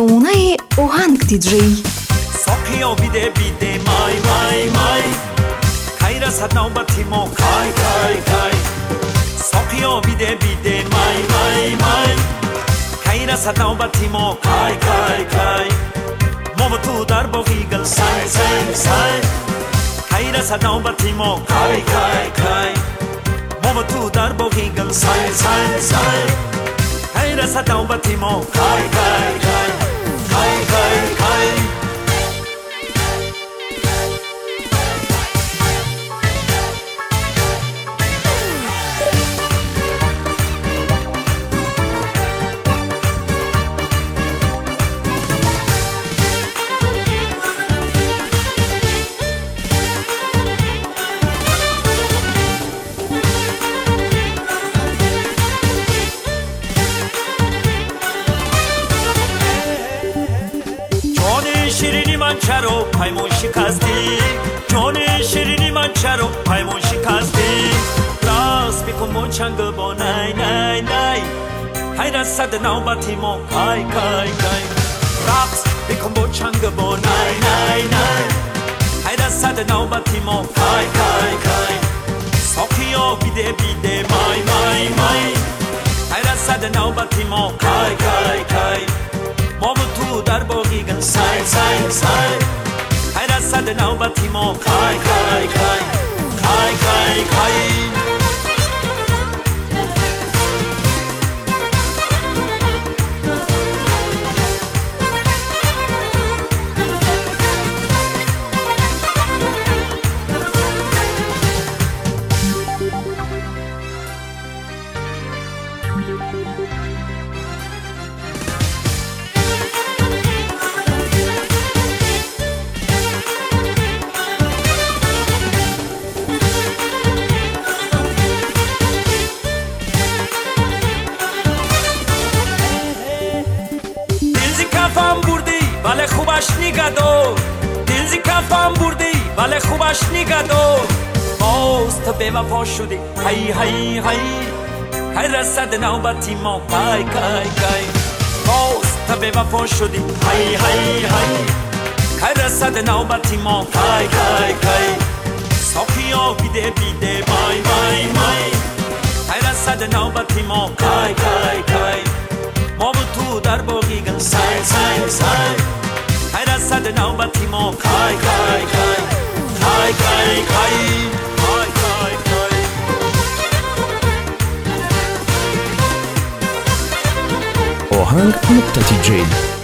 Рассонаи оҳанг диджей. Сокиё биде биде май май май кай расад навбати мо кай кай кай Сокиё биде биде май май май кай расад навбати мо кай кай кай Мому ту дар боғи гул сай сай сай кай расад навбати мо кай кай кай Мому ту дар боғи гул сай сай сай кай расад навбати мо кай кай кай кай кай кай شیرینی من چرا پیمان شکستی جان شیرینی من چرا پیمان شکستی راست بکن ما چنگ با نای نای نای های رسد نوبتی ما کای کای کای راست بکن با چنگ با نای نای نای های رسد نوبتی ما کای کای کای ساقیا بیده بیده مای مای مای های رسد نوبتی ما کای کای کای ما تو در باقی گل سای سای سای های رسد نوبتی ما کای کای کای کای کای کای ولی خوبش نگدار دل زی کفم بردی ولی خوبش نگدار باز تو به وفا شدی هی هی هی هی رسد نوبتی ما کای کای کای باز تو به وفا شدی هی هی هی هی رسد نوبتی ما کای کای کای ساقیا بیده بیده مای مای مای هی رسد نوبتی ما کای کای کای ما تو در باقی گل سای سای سای های رسد نوبتی ما کای کای کای کای کای کای کای کای کای ohang.tj